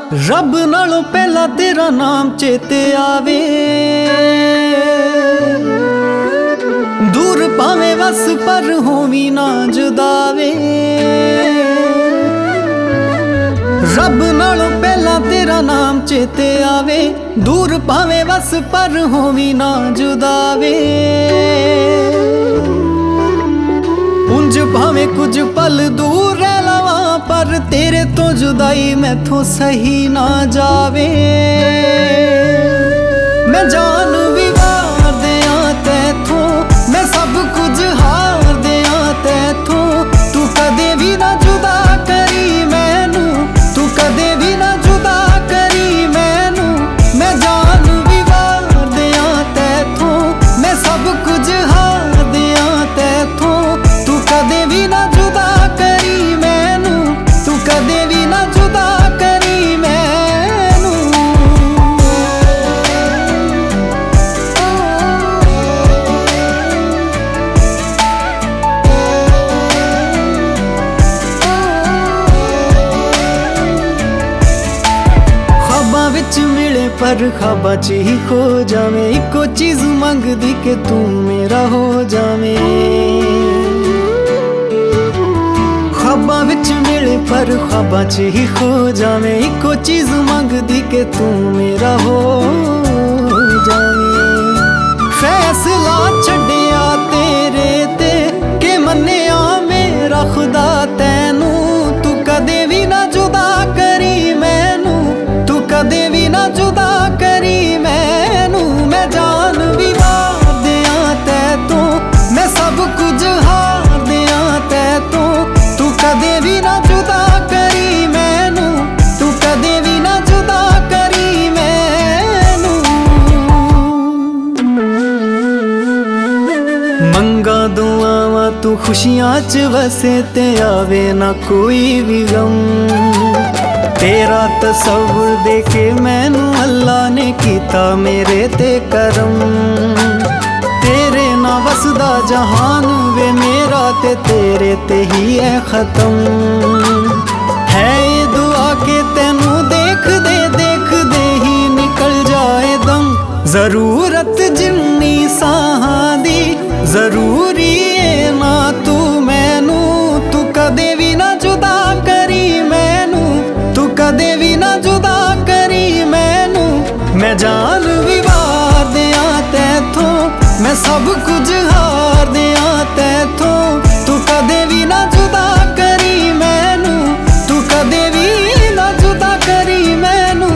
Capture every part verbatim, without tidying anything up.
रब नालों पहला तेरा नाम चेते आवे, दूर पावे वस पर होवी ना जुदावे। रब नालों पहला तेरा नाम चेते आवे, दूर पावे वस पर होवी ना जुदावे। उंज भावे कुछ पल दूर रह लवा, पर तेरे तो जुदाई मैथों सही ना जावे। मैं जान भी वार दिया तैथों, मैं सब कुछ हार दिया तैथों। तू कदे भी ना जुदा करी मैनू, तू कदे भी ना जुदा करी मैनू। मैं जान भी वार दिया तैथों, मैं सब कुछ हार दिया तैथों। तू कदे भी ना जुदा करी मैनू, तू कदे भी ना जुदा करी मैनू। ख्वाबां विच मिले पर ख्वाबां च ही खो जावे। इको चीज मंगदी कि तू मेरा हो जावे। ख्वाबां विच मिले पर ख्वाबां च ही खो जावे। इको चीज मंगदी कि तू मेरा हो जावे। फैसला छड्डिया तेरे ते के मन्निया मेरा खुदा तैनू। तू कदे भी ना जुदा करी मैनू, तू कदे भी ना जुदा करी मैनू। मैं जान भी वार दिया तैथों, मैं सब कुछ हार दिया तैथों। तू कदे भी ना जुदा करी मैनू, तू कदे भी ना जुदा करी मैनू। मंगा दुआवां तू खुशियां च वसे ते आवे ना कोई भी गम। तेरा तसव्वुर देके मैनू अल्लाह ने कीता मेरे ते करम। तेरे ना वसदा जहान वे मेरा ते तेरे ते ही है खत्म। है ये दुआ के तेनू देख दे देख दे ही निकल जाए दम। जरूरत जिन्नी साहां दी जरूरी है ना तू मैनू। तू कदे भी ना जुदा करी मैनू, तू कदे भी ना जुदा करी मैनू। मैं जान भी वार दिया तैथों, मैं सब कुछ हार दिया तैथों। तू कदे भी ना जुदा करी मैनू, तू कदे भी ना जुदा करी मैनू।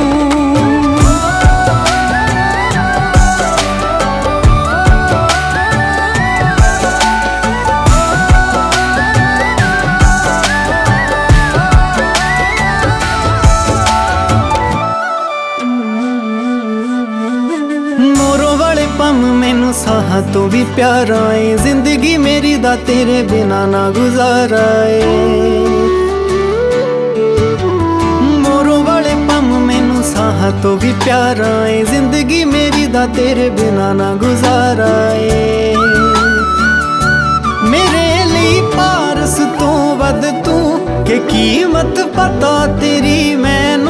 मोरों वाले पम मैनू साहां तो भी प्यारा है। जिंदगी मेरी दा तेरे बिना ना गुजारा है। मोरों वाले पम मैनू साहां तो भी प्यारा है। जिंदगी मेरी दा तेरे बिना ना गुजारा है। मेरे लिए पारस तो वध तू के कीमत पता तेरी मैनू।